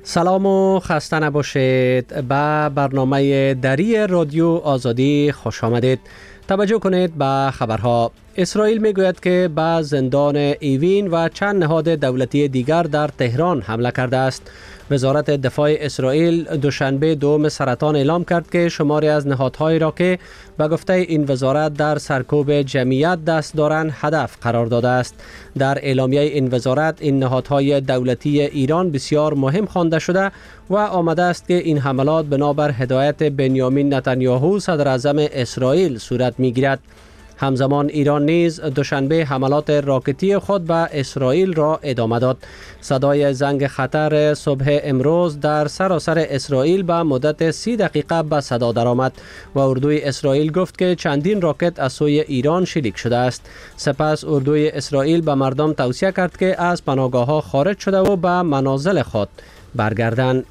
سلام و خسته نباشید. به برنامه دری رادیو آزادی خوش آمدید. توجه کنید به خبرها. اسرائیل میگوید که به زندان ایوین و چند نهاد دولتی دیگر در تهران حمله کرده است. وزارت دفاع اسرائیل دوشنبه 2 سرطان اعلام کرد که شماری از نهادهایی را که به گفته این وزارت در سرکوب جمعیت دست دارند هدف قرار داده است. در اعلامیه این وزارت این نهادهای دولتی ایران بسیار مهم خوانده شده و آمده است که این حملات بنابر هدایت بنیامین نتانیاهو صدر اعظم اسرائیل صورت میگیرد. همزمان ایران نیز دوشنبه حملات راکتی خود به اسرائیل را ادامه داد. صدای زنگ خطر صبح امروز در سراسر اسرائیل به مدت 30 دقیقه به صدا درآمد و اردوی اسرائیل گفت که چندین راکت از سوی ایران شلیک شده است. سپس اردوی اسرائیل به مردم توصیه کرد که از پناهگاه‌ها خارج شده و به منازل خود برگردند.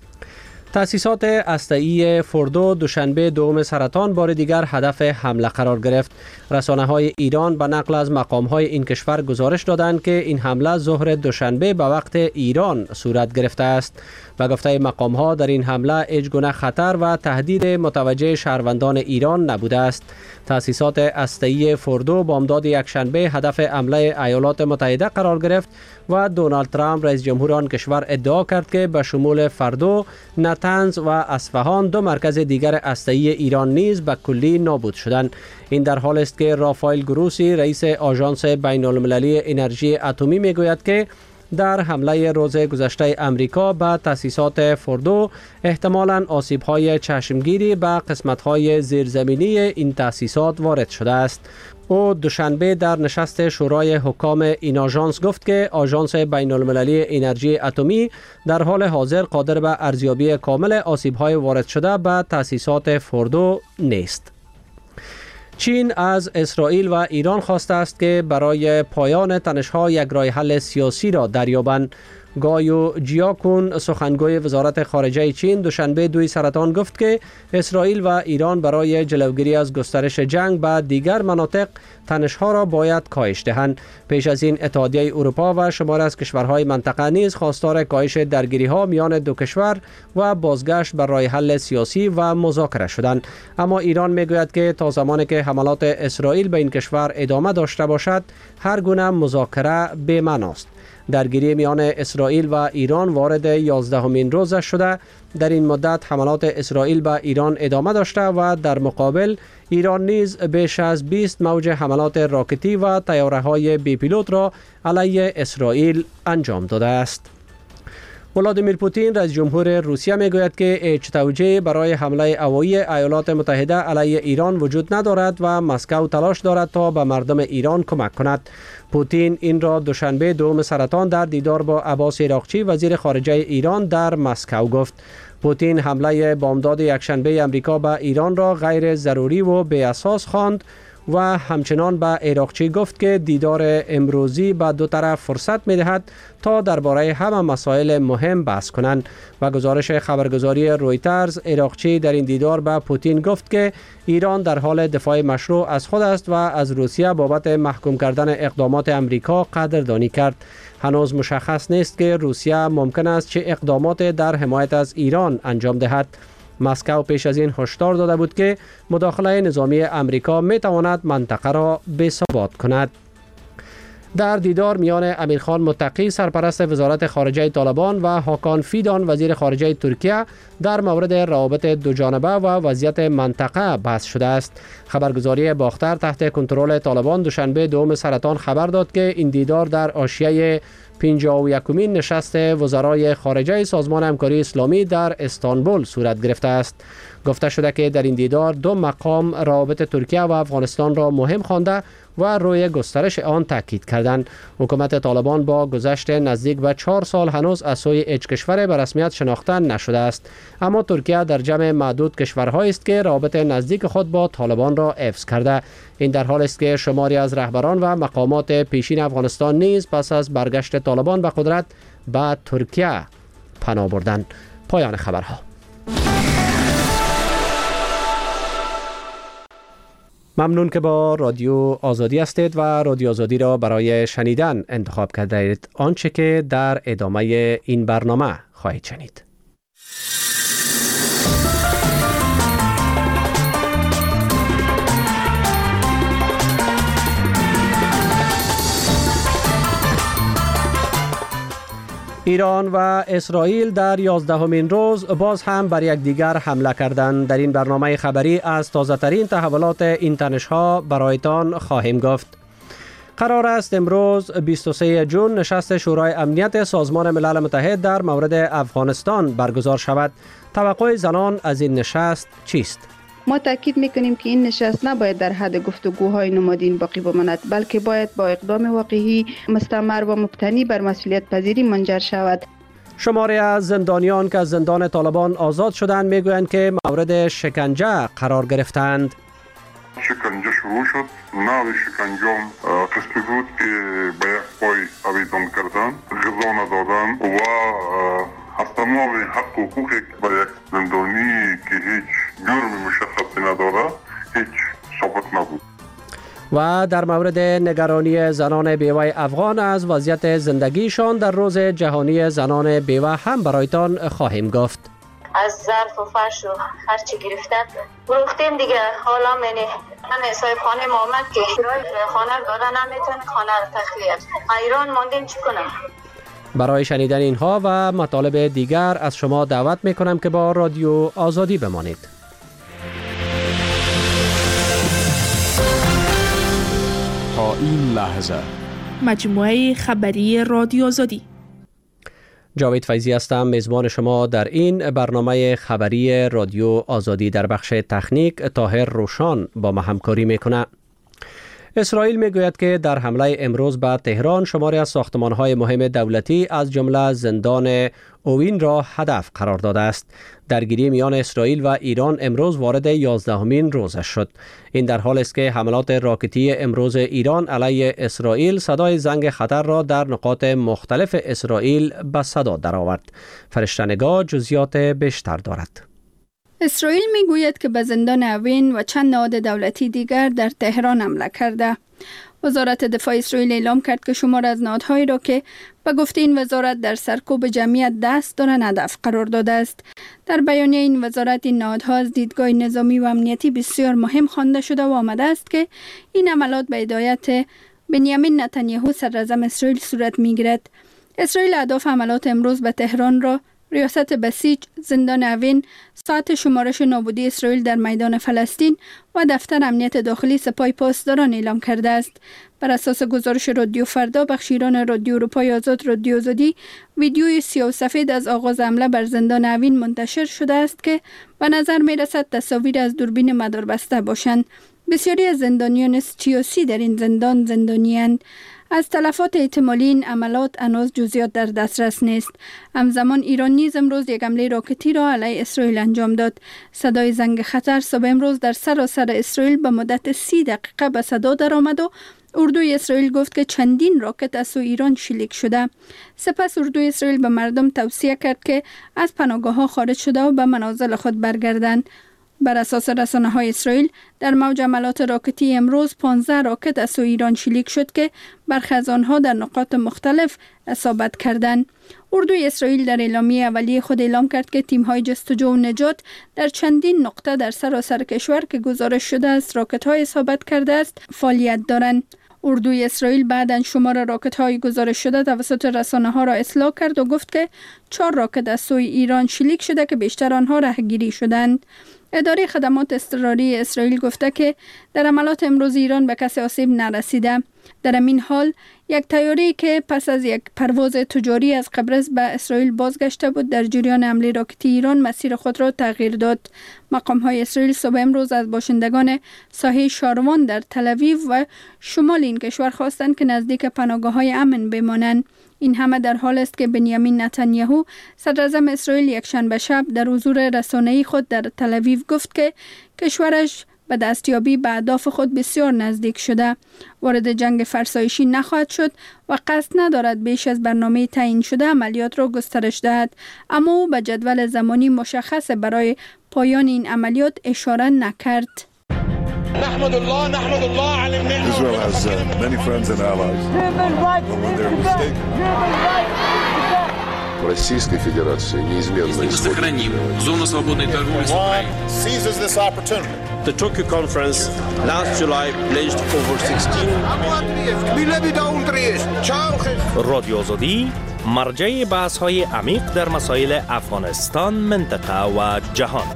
تأسیسات هسته‌ای فوردو دوشنبه 2 سرطان بار دیگر هدف حمله قرار گرفت. رسانه‌های ایران به نقل از مقام‌های این کشور گزارش دادند که این حمله ظهر دوشنبه به وقت ایران صورت گرفته است. به گفته مقام‌ها در این حمله هیچ گونه خطر و تهدید متوجه شهروندان ایران نبوده است. تأسیسات هسته‌ای فوردو بامداد یکشنبه هدف حمله ایالات متحده قرار گرفت و دونالد ترامپ رئیس جمهور آن کشور ادعا کرد که به شمول فردو، نتنز و اصفهان 2 مرکز دیگر هسته‌ای ایران نیز به کلی نابود شدند. این در حال است که رافائل گروسی رئیس آژانس بین‌المللی انرژی اتمی میگوید که در حمله روز گذشته امریکا به تأسیسات فوردو احتمالاً آسیب‌های چشمگیری به قسمت‌های زیرزمینی این تأسیسات وارد شده است. او دوشنبه در نشست شورای حکام این آژانس گفت که آژانس بین‌المللی انرژی اتمی در حال حاضر قادر به ارزیابی کامل آسیب‌های وارد شده به تأسیسات فوردو نیست. چین از اسرائیل و ایران خواسته است که برای پایان تنش‌ها یک راه حل سیاسی را دریابند. گایو جیاکون سخنگوی وزارت خارجه چین دوشنبه 2 سرطان گفت که اسرائیل و ایران برای جلوگیری از گسترش جنگ به دیگر مناطق تنش‌ها را باید کاهش دهند. پیش از این اتحادیه اروپا و شماری از کشورهای منطقه نیز خواستار کاهش درگیری‌ها میان دو کشور و بازگشت به راه حل سیاسی و مذاکره شدند. اما ایران میگوید که تا زمانی که حملات اسرائیل به این کشور ادامه داشته باشد هر گونه مذاکره بی‌معناست. درگیری میان اسرائیل و ایران وارد 11مین روزش شده. در این مدت حملات اسرائیل به ایران ادامه داشته و در مقابل ایران نیز بیش از 20 موج حملات راکتی و طیاره‌های بی پیلوت را علیه اسرائیل انجام داده است. ولادیمیر پوتین رئیس جمهور روسیه میگوید که هیچ توجیهی برای حمله هوایی ایالات متحده علیه ایران وجود ندارد و مسکو تلاش دارد تا به مردم ایران کمک کند. پوتین این را دوشنبه 2 سرطان در دیدار با عباس عراقچی وزیر خارجه ایران در مسکو گفت. پوتین حمله بامداد یکشنبه امریکا به ایران را غیر ضروری و بی اساس خواند و همچنان به عراقچی گفت که دیدار امروزی به دو طرف فرصت می‌دهد تا درباره همه مسائل مهم بحث کنند. و گزارش خبرگزاری رویترز عراقچی در این دیدار به پوتین گفت که ایران در حال دفاع مشروع از خود است و از روسیه بابت محکوم کردن اقدامات امریکا قدردانی کرد. هنوز مشخص نیست که روسیه ممکن است چه اقدامات در حمایت از ایران انجام دهد. مسکو پیش از این هشدار داده بود که مداخله نظامی امریکا می تواند منطقه را بی‌ثبات کند. در دیدار میان امیرخان متقی سرپرست وزارت خارجه طالبان و هاکان فیدان وزیر خارجه ترکیه در مورد روابط دوجانبه و وضعیت منطقه بحث شده است. خبرگزاری باختر تحت کنترل طالبان دوشنبه 2 سرطان خبر داد که این دیدار در حاشیه 51مین نشست وزرای خارجه سازمان همکاری اسلامی در استانبول صورت گرفته است. گفته شده که در این دیدار 2 مقام روابط ترکیه و افغانستان را مهم خوانده و روی گسترش آن تاکید کردند. حکومت طالبان با گذشت نزدیک به 4 سال هنوز از سوی هیچ کشور به رسمیت شناخته نشده است. اما ترکیه در جمع معدود کشورهایی است که روابط نزدیک خود با طالبان را حفظ کرده. این در حال است که شماری از رهبران و مقامات پیشین افغانستان نیز پس از برگشت طالبان به قدرت به ترکیه پناه بردند. پایان خبرها. ممنون که با رادیو آزادی هستید و رادیو آزادی را برای شنیدن انتخاب کرده اید. آنچه که در ادامه این برنامه خواهید شنید. ایران و اسرائیل در 11مین روز باز هم بر یکدیگر حمله کردند. در این برنامه خبری از تازه‌ترین تحولات این تنش‌ها برایتان خواهیم گفت. قرار است امروز 23 جون نشست شورای امنیت سازمان ملل متحد در مورد افغانستان برگزار شود. توقع زنان از این نشست چیست؟ ما تاکید میکنیم که این نشست نباید در حد گفتگوهای نمادین باقی بماند، بلکه باید با اقدام واقعی مستمر و مبتنی بر مسئولیت پذیری منجر شود. شماری از زندانیان که از زندان طالبان آزاد شدند میگویند که مورد شکنجه قرار گرفتند. شکنجه شروع شد. نوع شکنجه قسمی بود که به یک پای آویزان کردن، غذا ندادن و از تمام حق و حقوقی که به یک زندانی که هیچ جرم مشخصی نداره هیچ ثابت نبود. و در مورد نگرانی زنان بیوه افغان از وضعیت زندگیشان در روز جهانی زنان بیوه هم برایتان خواهیم گفت. از ظرف و فرش و هرچی گرفتن گفتیم دیگه. حالا من صاحب خانه ما آمد که خانه داده نمیتونه خانه رو تخلیه. ایران ماندیم چی کنم؟ برای شنیدن اینها و مطالب دیگر از شما دعوت میکنم که با رادیو آزادی بمانید. تا این لحظه مجموعه خبری رادیو آزادی. جاوید فیضی هستم، میزبان شما در این برنامه خبری رادیو آزادی. در بخش تکنیک طاهر روشان با ما همکاری میکنه. اسرائیل میگوید که در حمله امروز به تهران شماری از ساختمان‌های مهم دولتی از جمله زندان اوین را هدف قرار داده است. درگیری میان اسرائیل و ایران امروز وارد 11مین روزش شد. این در حالی است که حملات راکتی امروز ایران علیه اسرائیل صدای زنگ خطر را در نقاط مختلف اسرائیل به صدا درآورد. فرشته‌نگاه جزئیات بیشتر دارد. اسرائیل میگوید که به زندان اوین و چند نهاد دولتی دیگر در تهران حمله کرده. وزارت دفاع اسرائیل اعلام کرد که شمار از نهادهایی را که به گفته این وزارت در سرکوب جمعیت دست دارند هدف قرار داده است. در بیانیه این وزارت این نهادها از دیدگاه نظامی و امنیتی بسیار مهم خوانده شده و آمده است که این عملات به هدایت بنیامین نتانیاهو صدراعظم اسرائیل صورت میگیرد. اسرائیل اهداف عملات امروز به تهران را ریاست بسیج، زندان اوین، ساعت شمارش نابودی اسرائیل در میدان فلسطین و دفتر امنیت داخلی سپاه پاسداران اعلام کرده است. بر اساس گزارش رادیو فردا، بخش ایران رادیو اروپای آزاد رادیو آزادی ویدیوی سیاه و سفید از آغاز حمله بر زندان اوین منتشر شده است که به نظر می رسد تصاویر از دوربین مداربسته باشند. بسیاری از زندانیان سیاسی در این زندان زندانی‌اند. از تلفات احتمالی این عملات هنوز جزئیات در دسترس نیست. همزمان ایران نیز امروز یک حمله راکتی را علیه اسرائیل انجام داد. صدای زنگ خطر صبح امروز در سراسر اسرائیل به مدت 30 دقیقه به صدا درآمد و اردوی اسرائیل گفت که چندین راکت از سوی ایران شلیک شده. سپس اردوی اسرائیل به مردم توصیه کرد که از پناهگاه‌ها خارج شده و به منازل خود برگردند. بر اساس رسانه‌های اسرائیل در موج حملات راکتی امروز 15 راکت از سوی ایران شلیک شد که برخی از آنها در نقاط مختلف اصابت کردند. اردوی اسرائیل در اعلامیه اولیه خود اعلام کرد که تیم‌های جستجو و نجات در چندین نقطه در سراسر کشور که گزارش شده است راکت‌های اصابت کرده است فعالیت دارند. اردوی اسرائیل بعداً شمار راکت‌های گزارش شده توسط رسانه‌ها را اصلاح کرد و گفت که 4 راکت از سوی ایران شلیک شده که بیشتر آنها رهگیری شدند. اداره خدمات اضطراری اسرائیل گفته که در عملات امروز ایران به کسی آسیب نرسیده. در این حال یک طیاره‌ای که پس از یک پرواز تجاری از قبرس به اسرائیل بازگشته بود در جریان حمله راکتی ایران مسیر خود را تغییر داد. مقام‌های اسرائیل صبح امروز از باشندگان ساحل شاروان در تل‌آویو و شمال این کشور خواستند که نزدیک پناهگاه‌های امن بمانند. این همه در حال است که بنیامین نتانیاهو صدراعظم اسرائیل یکشنبه شب در حضور رسانه‌ای خود در تل‌آویو گفت که کشورش به دستیابی به اهداف خود بسیار نزدیک شده، وارد جنگ فرسایشی نخواهد شد و قصد ندارد بیش از برنامه تعیین شده عملیات را گسترش دهد، اما او به جدول زمانی مشخص برای پایان این عملیات اشاره نکرد. Israel has many friends and allies. But when they're mistaken. Российской Федерации неизменно сохраним зону свободной торговли с Украиной. Seizes this opportunity. The Tokyo conference last July pledged over 16 رادیو آزادی مرجع بحث‌های عمیق در مسائل افغانستان، منطقه و جهان.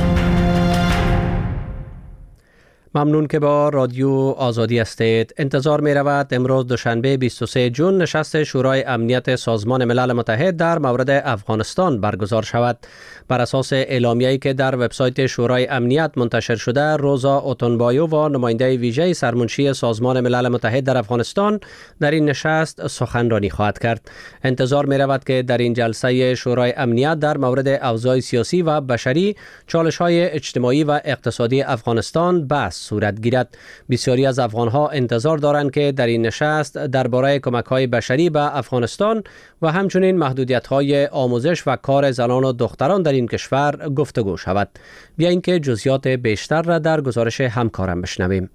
ممنون که با رادیو آزادی هستید. انتظار می رود امروز دوشنبه 23 جون نشست شورای امنیت سازمان ملل متحد در مورد افغانستان برگزار شود. بر اساس اعلامیه‌ای که در وبسایت شورای امنیت منتشر شده، روزا اوتونبایو و نماینده ویژه سرمنشی سازمان ملل متحد در افغانستان در این نشست سخنرانی خواهد کرد. انتظار می رود که در این جلسه شورای امنیت در مورد اوضاع سیاسی و بشری، چالش‌های اجتماعی و اقتصادی افغانستان بحث صورت گیرد. بسیاری از افغانها انتظار دارند که در این نشست درباره کمک‌های بشری به افغانستان و همچنین محدودیت‌های آموزش و کار زنان و دختران در این کشور گفتگو شود. بیایید که جزئیات بیشتر را در گزارش همکارم بشنویم.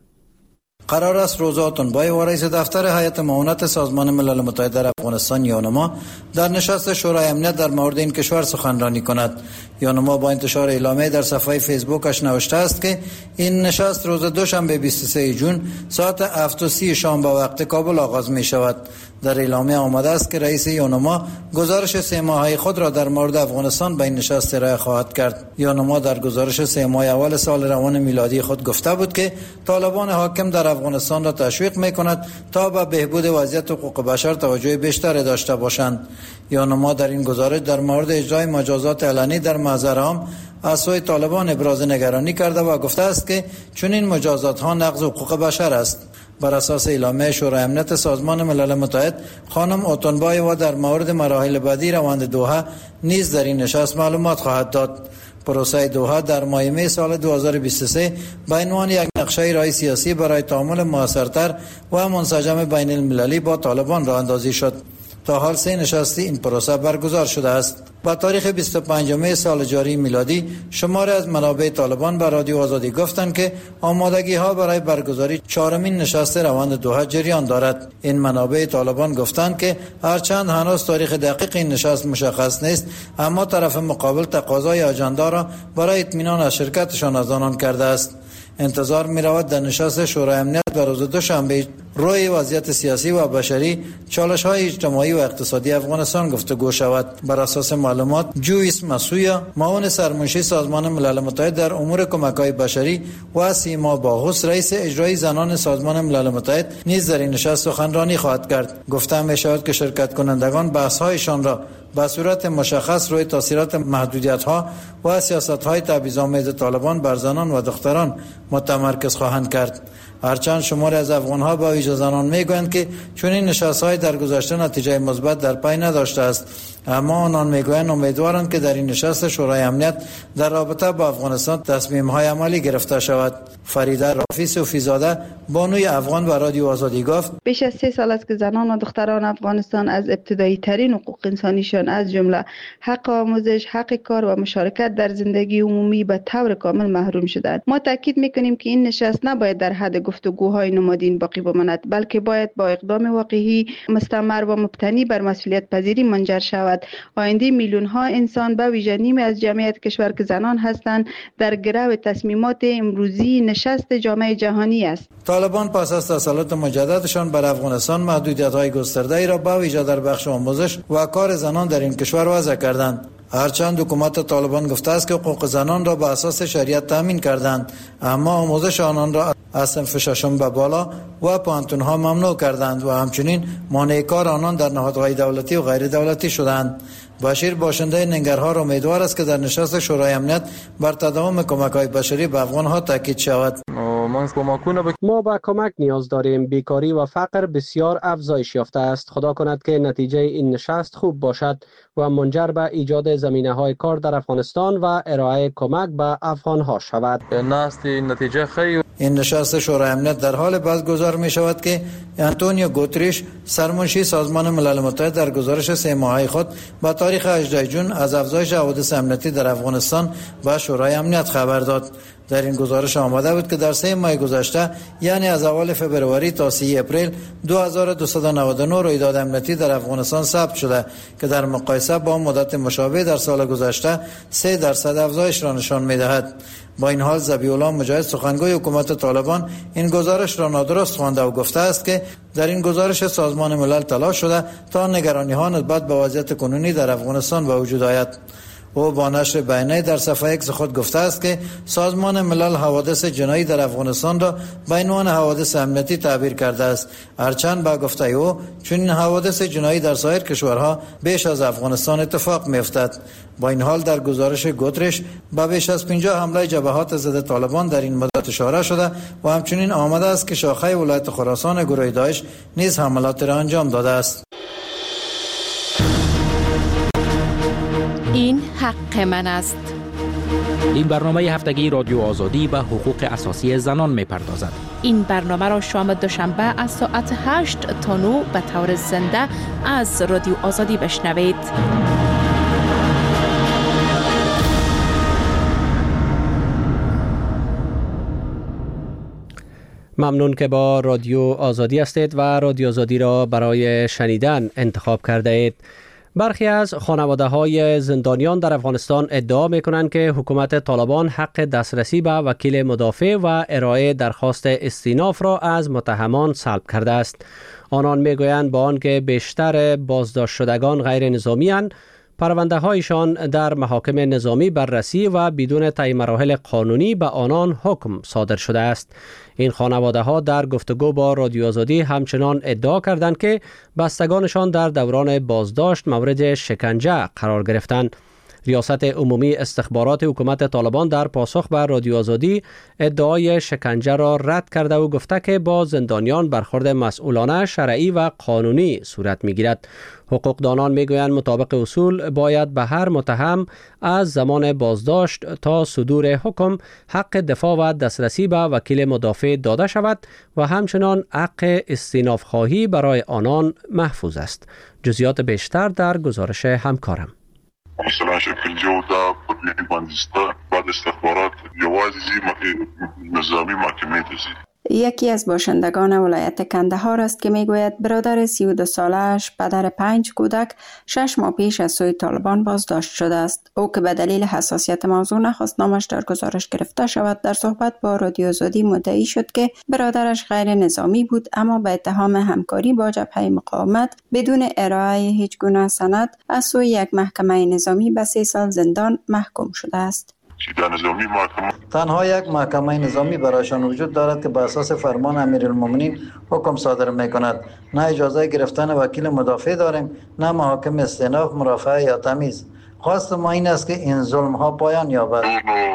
قرار است روزا اوتونبایو و رئیس دفتر هیئت معاونت سازمان ملل متحد در افغانستان یونما در نشست شورای امنیت در مورد این کشور سخنرانی کند. یونما با انتشار اعلامیه در صفحه فیسبوکش نوشته است که این نشست روز دوشنبه 23 جون ساعت 7:30 شام به وقت کابل آغاز می شود. در اعلامیه آمده است که رئیس یونما گزارش 3 ماهه خود را در مورد افغانستان به این نشست ارائه خواهد کرد. یونما در گزارش 3 ماه اول سال روان میلادی خود گفته بود که طالبان حاکم در افغانستان را تشویق می‌کند تا به بهبود وضعیت حقوق بشر توجه بیشتری داشته باشند. یونما در این گزارش در مورد اجرای مجازات علنی در محضر عام از سوی طالبان ابراز نگرانی کرده و گفته است که چنین مجازات‌ها نقض حقوق بشر است. بر اساس اعلامیه شورای امنیت سازمان ملل متحد، خانم اوتونبایو در مورد مراحل بعدی روند دوحه نیز در این نشست معلومات خواهد داد. پروسه دوحه در ماه می سال 2023 به عنوان یک نقشه راه سیاسی برای تعامل موثرتر و منسجم بین المللی با طالبان راه اندازی شد. تا حال 3 نشستی این پروسه برگزار شده است. با تاریخ 25 سال جاری میلادی، شماری از منابع طالبان به رادیو آزادی گفتند که آمادگی ها برای برگزاری 4مین نشست روند دوحه جریان دارد. این منابع طالبان گفتند که هرچند هنوز تاریخ دقیق این نشست مشخص نیست، اما طرف مقابل تقاضای آجندا را برای اطمینان از شرکتشان از آنان کرده است. انتظار می رود در نشست شورای امنیت در روز دوشنبه روی وضعیت سیاسی و بشری، چالش‌های اجتماعی و اقتصادی افغانستان گفتگو شود. بر اساس معلومات، جویس مسویا، معاون سرمنشی سازمان ملل متحد در امور کمک‌های بشری، و سیما باهوس، رئیس اجرایی زنان سازمان ملل متحد، نیز در این نشست سخنرانی خواهد کرد. گفته می شود که شرکت کنندگان بحث‌هایشان را به صورت مشخص روی تاثیرات محدودیت‌ها و سیاست‌های تبعیض‌آمیز طالبان بر زنان و دختران متمرکز خواهند کرد. هرچند شماری از افغان‌ها با ویژه زنان می‌گویند که چنین نشست‌های در گذشته نتیجه مثبت در پی نداشته است، اما آنان می‌گویند امیدوارند که در این نشست شورای امنیت در رابطه با افغانستان تصمیم‌های عملی گرفته شود. فریده رافی صوفی‌زاده، بانوی افغان، و رادیو آزادی گفت: بیش از 3 سال است که زنان و دختران افغانستان از ابتدایی ترین حقوق انسانیشان از جمله حق آموزش، حق کار و مشارکت در زندگی عمومی به طور کامل محروم شدند. ما تاکید می‌کنیم که این نشست نباید در حد گفتگوهای نمادین باقی بماند، بلکه باید با اقدام واقعی، مستمر و مبتنی بر مسئولیت پذیری منجر شود. آینده میلیون ها انسان، به ویژه نیمی از جمعیت کشور که زنان هستند، در گرو تصمیمات امروزی نشست جامعه جهانی است. طالبان پس از تسلط مجددشان بر افغانستان محدودیت‌های گسترده‌ای را به ویژه در بخش آموزش و کار زنان در این کشور وضع کردند. هرچند حکومت طالبان گفته است که حقوق زنان را به اساس شریعت تامین کردند، اما آموزش آنان را از صنف ششم به بالا و پانتون‌ها ممنوع کردند و همچنین مانع کار آنان در نهادهای دولتی و غیر دولتی شدند. بشیر باشنده ننگرهار امیدوار است که در نشست شورای امنیت بر تداوم کمک‌های بشری به افغان‌ها تاکید شود. ما به کمک نیاز داریم. بیکاری و فقر بسیار افزایش یافته است. خدا کند که نتیجه این نشست خوب باشد و منجر به ایجاد زمینه‌های کار در افغانستان و ارائه کمک به افغان‌ها شود. این نشست شورای امنیت در حال برگزار می شود که آنتونیو گوتریش، سرمنشی سازمان ملل متحد، در گزارش 3 ماهه خود با تاریخ 18 جون از افزایش حوادث امنیتی در افغانستان به شورای امنیت خبر داد. در این گزارش آمده بود که در 3 ماه گذشته یعنی از اول فوریه تا 30 اپریل 2299 رویداد امنیتی در افغانستان ثبت شده که در مقایسه با مدت مشابه در سال گذشته 3% افزایش را نشان می‌دهد. با این حال ذبیح الله مجاهد سخنگوی حکومت طالبان این گزارش را نادرست خوانده و گفته است که در این گزارش سازمان ملل تلاش شده تا نگرانی‌ها نسبت به وضعیت کنونی در افغانستان به وجود آید. او با نشر بیانیه در صفحه اکس خود گفته است که سازمان ملل حوادث جنایی در افغانستان را به عنوان حوادث امنیتی تعبیر کرده است، هرچند با گفته او چون این حوادث جنایی در سایر کشورها بیش از افغانستان اتفاق می‌افتد. با این حال در گزارش گوترش به بیش از 50 حمله جبهات ضد طالبان در این مدت اشاره شده و همچنین آمده است که شاخه ولایت خراسان گروه داعش نیز حملات را انجام داده است. این حق من است. این برنامه هفتگی رادیو آزادی به حقوق اساسی زنان می‌پردازد. این برنامه را شام دوشنبه از ساعت 8 تا 9 به طور زنده از رادیو آزادی بشنوید. ممنون که با رادیو آزادی هستید و رادیو آزادی را برای شنیدن انتخاب کرده اید. برخی از خانواده‌های زندانیان در افغانستان ادعا می‌کنند که حکومت طالبان حق دسترسی به وکیل مدافع و ارائه درخواست استیناف را از متهمان سلب کرده است. آنان می‌گویند با آنکه بیشتر بازداشت شدگان غیر نظامی‌اند، پرونده‌هایشان در محاکم نظامی بررسی و بدون طی مراحل قانونی به آنان حکم صادر شده است. این خانواده‌ها در گفتگو با رادیو آزادی همچنان ادعا کردند که بستگانشان در دوران بازداشت مورد شکنجه قرار گرفتند. ریاست عمومی استخبارات حکومت طالبان در پاسخ به رادیو آزادی ادعای شکنجه را رد کرده و گفته که با زندانیان برخورد مسئولانه، شرعی و قانونی صورت می‌گیرد. حقوقدانان می‌گویند مطابق اصول باید به هر متهم از زمان بازداشت تا صدور حکم حق دفاع و دسترسی به وکیل مدافع داده شود و همچنان حق استیناف خواهی برای آنان محفوظ است. جزئیات بیشتر در گزارش همکارم. مثلا شکل جوده بدنی بندسته بعد استخبارات جوازی نظامی محکمه دزید. یکی از باشندگان ولایت کندهار است که میگوید برادر 32 ساله‌اش پدر 5 کودک 6 ماه پیش از سوی طالبان بازداشت شده است. او که به دلیل حساسیت موضوع نخواست نامش در گزارش گرفته شود، در صحبت با رادیو آزادی مدعی شد که برادرش غیر نظامی بود اما به اتهام همکاری با جبهه مقاومت بدون ارائه هیچ گونه سند از سوی یک محکمه نظامی به 3 سال زندان محکوم شده است. تنها یک محکمه نظامی برایشان وجود دارد که بر اساس فرمان امیرالمومنین حکم صادر می‌کند. نه اجازه گرفتن وکیل مدافع داریم، نه محاکم استئناف، مرافعه یا تمیز. خواست ما این است که این ظلم‌ها پایان یابد.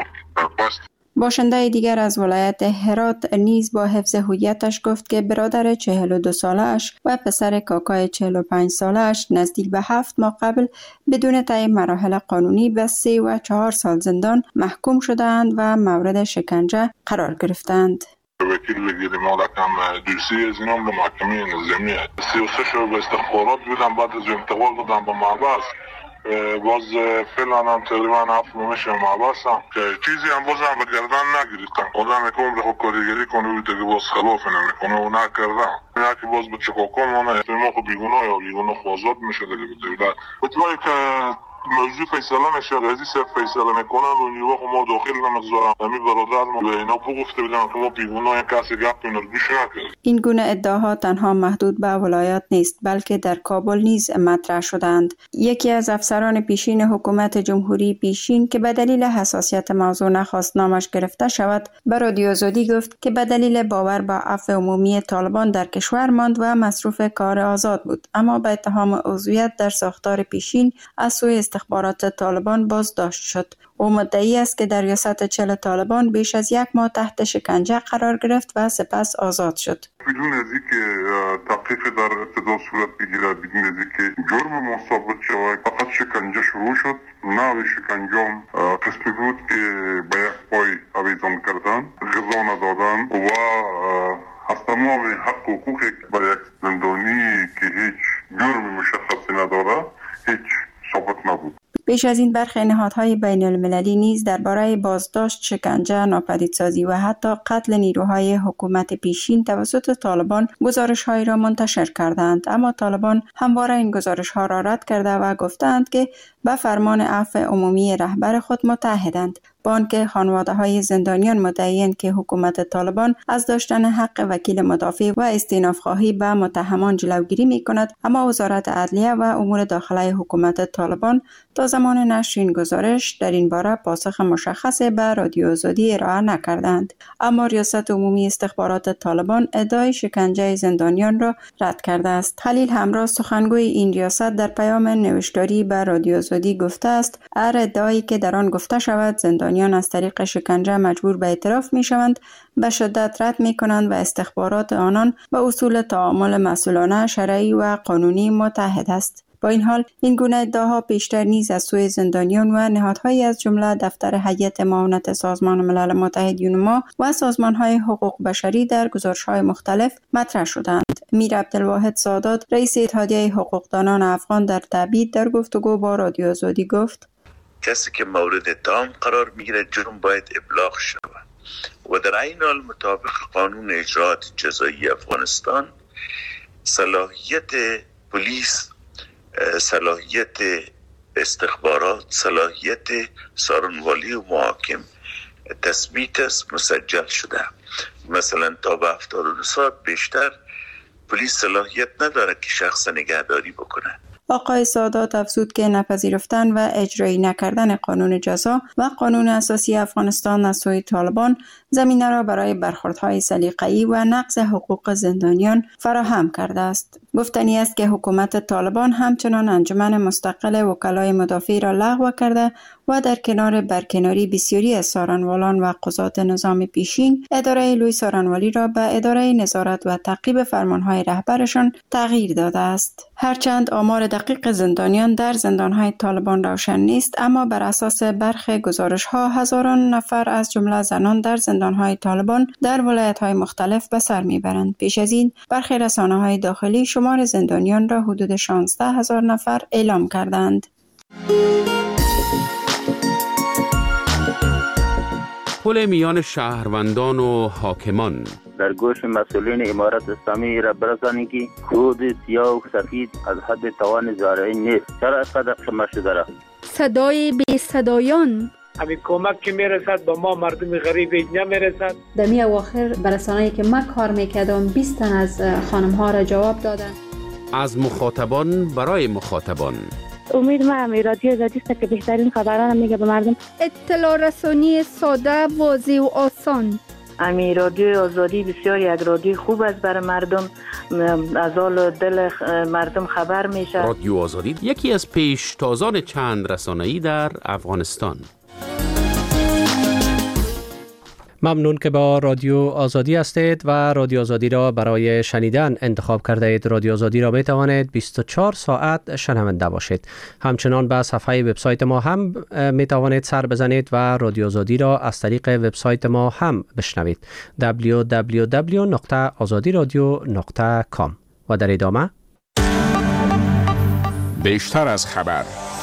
باشنده دیگر از ولایت هرات نیز با حفظ هویتش گفت که برادر 42 ساله‌اش و پسر کاکای 45 ساله‌اش نزدیک به 7 ماه قبل بدون طی مراحل قانونی به 3 و 4 سال زندان محکوم شدند و مورد شکنجه قرار گرفتند. وکیل لگیر مالکم درسی از اینام به محکمه نظامی 33 شو به استخبارات بودم، بعد از انتقال دادم به محبس. باز فعلا هم تقریبا 7 ماه میشه محبسم که چیزی هم باز هم به گردن نگیریدم. آدم میکنم به کارگری کنه و دیگه باز خلاف نمیکنه و نکردم. نه که باز به چه حکم مانه ما خود بیگناه یا بیگناه آزاد میشه دیگه به دولت. بطوری که موضوع فیصله نشه رئیس صرف فیصله میکنن و نیروها خود ما داخل نمیگذارن. همین برادر ما به اینا بگفته بدن که ما بیگناه کسی گپ نرگوش نکرد. این گونه ادعاها تنها محدود به ولایات نیست بلکه در کابل نیز مطرح شدند. یکی از افسران پیشین حکومت جمهوری پیشین که به دلیل حساسیت موضوع نخواست نامش گرفته شود به رادیو آزادی گفت که به دلیل باور به عفو عمومی طالبان در کشور ماند و مصروف کار آزاد بود، اما به اتهام عضویت در ساختار پیشین از سوی استخبارات طالبان بازداشت شد. او مدعی است که در ریاست چل طالبان بیش از 1 ماه تحت شکنجه قرار گرفت و سپس آزاد شد. بدون از اینکه تحقیق در ابتدا صورت بگیرد، بدون از اینکه جرم ما ثابت شود، فقط شکنجه شروع شد. نوع شکنجه قسمی بود که به یک پای آویزان کردن، غذا ندادن و از تمام حق و حقوقی که برای یک زندانی که هیچ جرم مشخصی نداره هیچ ثابت نبود. پیش از این برخی نهادهای بین المللی نیز درباره بازداشت، شکنجه، ناپدیدسازی و حتی قتل نیروهای حکومت پیشین توسط طالبان گزارش‌هایی را منتشر کردند، اما طالبان همواره این گزارش‌ها را رد کرده و گفتند که به فرمان عفو عمومی رهبر خود متحدند، با آنکه خانواده‌های زندانیان مدعی‌اند که حکومت طالبان از داشتن حق وکیل مدافع و استئناف‌خواهی به متهمان جلوگیری می‌کند، اما وزارت عدلیه و امور داخلی حکومت طالبان تا زمان نشر این گزارش در این باره پاسخ مشخص به رادیو آزادی ارائه نکردند. اما ریاست عمومی استخبارات طالبان ادعای شکنجه زندانیان را رد کرده است. خلیل همراه، سخنگوی این ریاست، در پیام نوشتاری به رادیو آزادی گفته است هر ادعایی که در آن گفته شود زندانیان از طریق شکنجه مجبور به اعتراف می‌شوند به شدت رد می‌کنند و استخبارات آنان به اصول تعامل مسئولانه، شرعی و قانونی متحد است. با این حال این گونه ادعاها پیشتر نیز از سوی زندانیان و نهادهایی از جمله دفتر هیئت معاونت سازمان ملل متحد یونما و سازمان‌های حقوق بشری در گزارش‌های مختلف مطرح شدند. میر عبدالواحد سادات، رئیس اتحادیه حقوقدانان افغان، در تبعید در گفتگو با رادیو آزادی گفت: کسی که مورد اتهام قرار میگیره جرم باید ابلاغ شود و در این حال مطابق قانون اجراات جزایی افغانستان صلاحیت پلیس، صلاحیت استخبارات، صلاحیت سارنوالی و محاکم تثبیت است، مسجل شده. مثلا تا به 72 ساعت بیشتر پلیس صلاحیت نداره که شخص نگهداری بکنه. آقای سادات افزود که نپذیرفتن و اجرایی نکردن قانون جزا و قانون اساسی افغانستان از سوی طالبان زمینه را برای برخوردهای سلیقه‌ای و نقض حقوق زندانیان فراهم کرده است. گفتنی است که حکومت طالبان همچنان انجمن مستقل وکلای مدافع را لغو کرده و در کنار برکناری بسیاری از سارنوالان و قضات نظام پیشین، اداره لوی سارنوالی را به اداره نظارت و تعقیب فرمانهای رهبرشان تغییر داده است. هرچند آمار دقیق زندانیان در زندانهای طالبان روشن نیست، اما بر اساس برخی گزارش‌ها هزاران نفر از جمله زنان در زندانهای طالبان در ولایت‌های مختلف به سر میبرند. پیش از این برخی رسانه‌های داخلی شمار زندانیان را حدود 16,000 نفر اعلام کردند. پل میان شهروندان و حاکمان در گوش مسئولین امارت اسلامی را برسانی که خود سیاه و سفید از حد توان زارعی نیست. چرا اینقدر شما شده را؟ صدای بی صدایان، همین کمک که میرسد به ما مردم غریب نمیرسد. در می اواخر برسانه‌ای که من کار میکردم 20 تن از خانم ها را جواب دادن. از مخاطبان برای مخاطبان. امید ما هم رادیو آزادی است که بهترین خبران میگه به مردم. اطلاع رسانی ساده، واضح و آسان. امی رادیو آزادی بسیار یک رادیو خوب است برای مردم، از حال دل مردم خبر میشه. رادیو آزادی یکی از پیشتازان چند رسانه‌ای در افغانستان. ممنون که با رادیو آزادی هستید و رادیو آزادی را برای شنیدن انتخاب کرده اید. رادیو آزادی را می توانید 24 ساعت شنونده باشید. همچنان به صفحه وبسایت ما هم می توانید سر بزنید و رادیو آزادی را از طریق وبسایت ما هم بشنوید. www.azadiradio.com. و در ادامه بیشتر از خبر.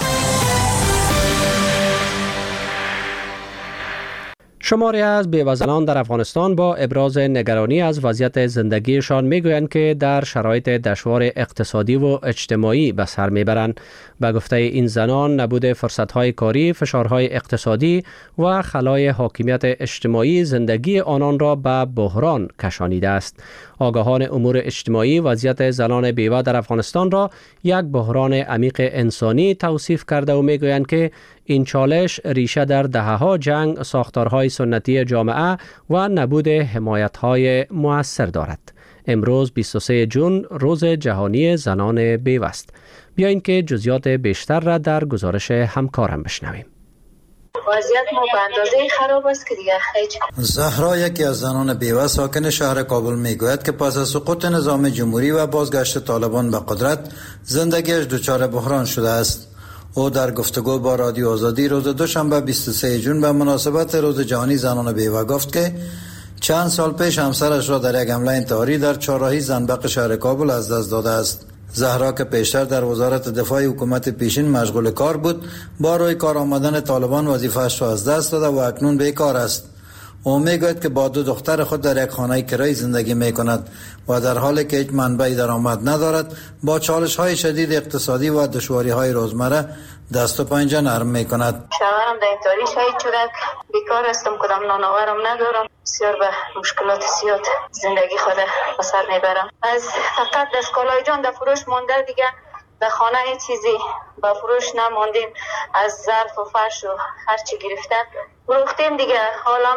شماری از بیوه‌زنان در افغانستان با ابراز نگرانی از وضعیت زندگیشان میگویند که در شرایط دشوار اقتصادی و اجتماعی به سر میبرند. به گفته این زنان، نبود فرصت‌های کاری، فشارهای اقتصادی و خلای حاکمیت اجتماعی زندگی آنان را به بحران کشانیده است. آگاهان امور اجتماعی وضعیت زنان بیوه در افغانستان را یک بحران عمیق انسانی توصیف کرده و میگویند که این چالش ریشه در دهه‌ها جنگ، ساختارهای سنتی جامعه و نبود حمایت‌های مؤثر دارد. امروز 23 جون روز جهانی زنان بیوه است. بیایید که جزئیات بیشتر را در گزارش همکارم بشنویم. وضعیت ما به اندازه خراب است که دیگه هیچ. زهرا، یکی از زنان بیوه ساکن شهر کابل، میگوید که پس از سقوط نظام جمهوری و بازگشت طالبان به قدرت زندگیش دچار بحران شده است. او در گفتگو با رادیو آزادی روز دوشنبه 23 جون به مناسبت روز جهانی زنان بیوه گفت که چند سال پیش همسرش را در یک حمله انتحاری در چهارراهی زنبق شهر کابل از دست داده است. زهرا که پیشتر در وزارت دفاع حکومت پیشین مشغول کار بود، با روی کار آمدن طالبان وظیفه‌اش را از دست داده و اکنون بیکار است. او میگوید که با 2 دختر خود در یک خانه کرایه زندگی میکند و در حالی که هیچ منبع درآمد ندارد، با چالش‌های شدید اقتصادی و دشواری‌های روزمره دست و پنجه نرم میکند. شوهرم در اینطوری شهید شده، بیکار هستم، کدام نانآورم ندارم، بسیار به مشکلات زیاد زندگی خود به سر میبرم. از فقط دستگاه‌های جان در فروش مانده، دیگه در خانه هیچ چیزی به فروش نماندیم. از ظرف و فرش و هر چی گرفتن فروختیم دیگه. حالا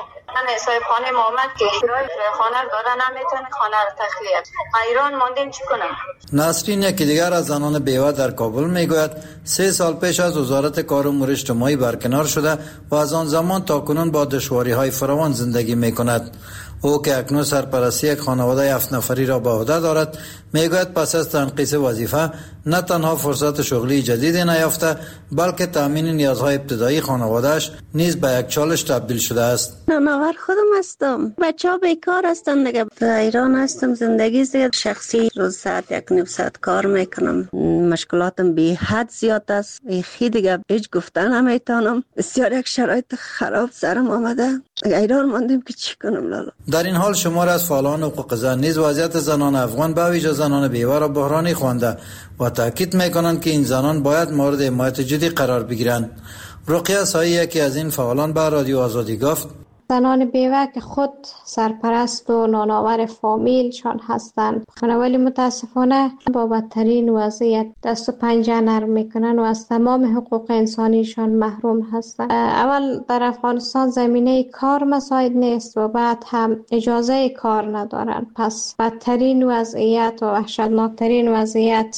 من صاحب خانه ما آمد که کرایه خانه رو داده نمیتونه، خانه رو تخلیه. حیران ماندیم چی کنم. نسرین یکی دیگر از زنان بیوه در کابل میگوید 3 سال پیش از وزارت کار و امور اجتماعی برکنار شده و از آن زمان تا کنون با دشواری‌های فراوان زندگی میکند. او که اکنون سرپرستی یک خانواده 7 نفری را به عهده دارد، میگوید پس از تنقیص وظیفه نه تنها فرصت شغلی جدیدی نیافته، بلکه تامین نیازهای ابتدایی خانواده‌اش نیز به یک چالش تبدیل شده است. نانآور خودم هستم، بچه‌ها بیکار هستند دیگه. در ایران هستم، زندگی زیاد شخصی، روز ساعت 1.5 ساعت کار میکنم. مشکلاتم بی حد زیاد است، خیلی دیگه هیچ گفتن نمیتونم. بسیار یک شرایط خراب سرم آمده، ایران ماندیم که چی کنم لالا. در این حال شمار از فعالان حقوق زن نیز وضعیت زنان افغان به ویژه زنان بیوه را بحرانی خوانده و تاکید میکنند که این زنان باید مورد حمایت جدی قرار بگیرند. رقیه سایی یکی از این فعالان به رادیو آزادی گفت زنان بیوه که خود سرپرست و نانآور فامیلشان هستند، ولی متاسفانه با بدترین وضعیت دست و پنجه نرم میکنن و از تمام حقوق انسانیشان محروم هستند. اول در افغانستان زمینه کار مساعد نیست و بعد هم اجازه کار ندارن. پس بدترین وضعیت و وحشتناکترین وضعیت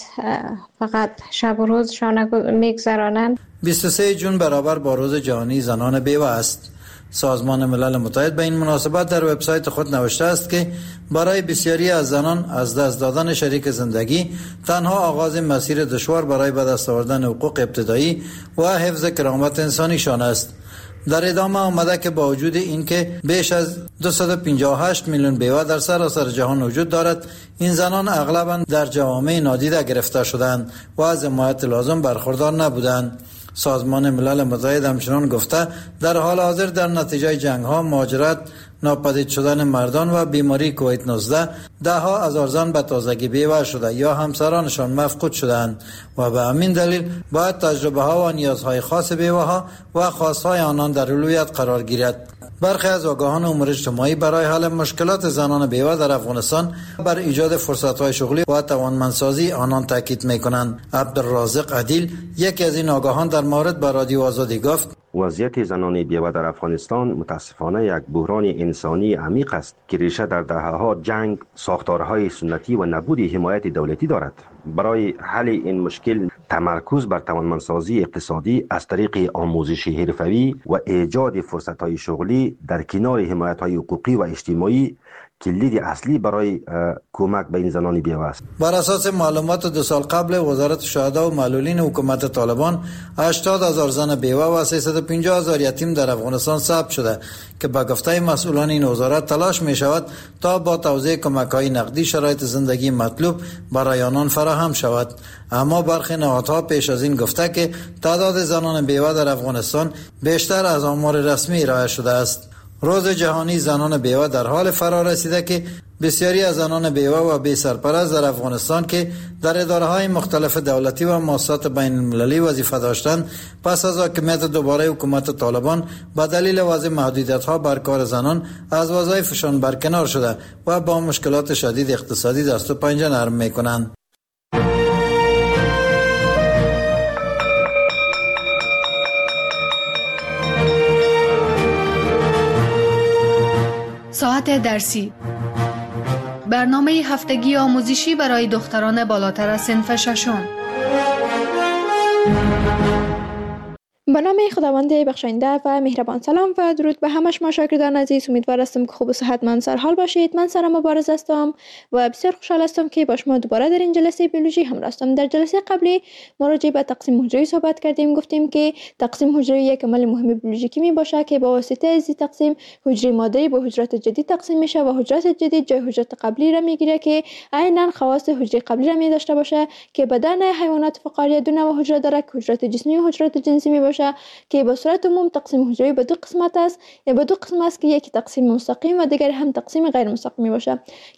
فقط شب و روزشان میگذرانند. 23 جون برابر با روز جهانی زنان بیوه است. سازمان ملل متحد به این مناسبت در وبسایت خود نوشته است که برای بسیاری از زنان از دست دادن شریک زندگی تنها آغاز مسیر دشوار برای به دست آوردن حقوق ابتدایی و حفظ کرامت انسانیشان است. در ادامه آمده که با وجود اینکه بیش از 258 میلیون بیوه در سراسر جهان وجود دارد، این زنان اغلباً در جوامع نادیده گرفته شدند و از حمایت لازم برخوردار نبودند. سازمان ملل متحد همچنان گفته در حال حاضر در نتیجه جنگ‌ها، مهاجرت، ناپدید شدن مردان و بیماری کووید 19 ده‌ها هزار زن به تازگی بیوه شده یا همسرانشان مفقود شدند و به همین دلیل باید تجربه‌ها و نیازهای خاص بیوه‌ها و خواست‌های آنان در اولویت قرار گیرد. برخی از آگاهان امور اجتماعی برای حل مشکلات زنان بیوه در افغانستان بر ایجاد فرصت‌های شغلی و توانمندسازی آنان تاکید می‌کنند. عبدالرازق عدیل یکی از این آگاهان در مورد با رادیو آزادی گفت وضعیت زنان بیوه در افغانستان متاسفانه یک بحران انسانی عمیق است که ریشه در دهه‌ها جنگ، ساختارهای سنتی و نبود حمایت دولتی دارد. برای حل این مشکل تمرکز بر توانمندسازی اقتصادی از طریق آموزش حرفه‌ای و ایجاد فرصت‌های شغلی در کنار حمایت‌های حقوقی و اجتماعی کلید اصلی برای کمک به این زنان بیوه است. بر اساس معلومات 2 سال قبل وزارت شهدا و معلولین حکومت طالبان 80,000 زن بیوه و 350,000 یتیم در افغانستان ثبت شده که به گفته مسئولان این وزارت تلاش می شود تا با توزیع کمک‌های نقدی شرایط زندگی مطلوب برای آنان فراهم شود. اما برخی نهادها پیش از این گفته که تعداد زنان بیوه در افغانستان بیشتر از آمار رسمی ارائه شده است. روز جهانی زنان بیوه در حال فرا رسیده که بسیاری از زنان بیوه و بی سرپرست در افغانستان که در اداره‌های مختلف دولتی و مؤسسات بین المللی وظیفه داشتند، پس از حاکمیت دوباره حکومت طالبان به دلیل وضع محدودیت‌ها بر کار زنان از وظایفشان برکنار شده و با مشکلات شدید اقتصادی دست و پنجه نرم می‌کنند. ساعت درسی، برنامه هفتگی آموزشی برای دختران بالاتر از صنف 6. به نام خداوند بخشاینده و مهربان. سلام و درود به همه شما شاگردان عزیز. امیدوار هستم که خوب و صحتمند سرحال باشید. من سارا مبارز هستم و بسیار خوشحال هستم که با شما دوباره در این جلسه بیولوژی همراه هستم. در جلسه قبلی ما راجع به تقسیم حجره صحبت کردیم. گفتیم که تقسیم حجره یک عمل مهم بیولوژیکی می باشه که با واسطه از این تقسیم حجره ماده‌ای به حجرات جدید تقسیم میشه و حجرات جدید جای حجرات قبلی را میگیره که عیناً خواص حجره قبلی را می داشته باشه که بدن حیوانات فقاریه دو نوع حجره داره که حجرات جسمی و حجرات جنسی می باشه که به صورت عموم تقسیم حجره به دو قسمت است. به دو قسم است که یکی تقسیم مستقیم و دیگر هم تقسیم غیر مستقیم باشه